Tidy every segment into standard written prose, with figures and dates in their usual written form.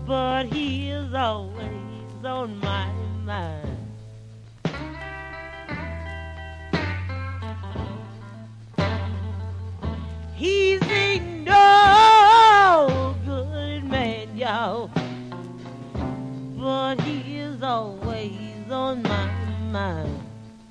but he is always on my mind. He's a no good man, y'all, but he is always on my mind.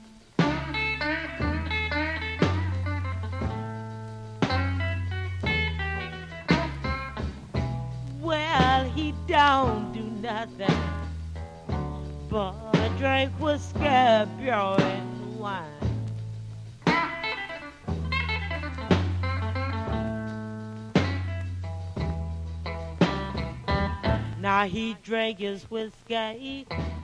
Well, he don't do nothing but drink whiskey, beer, and wine. Now he drank his whiskey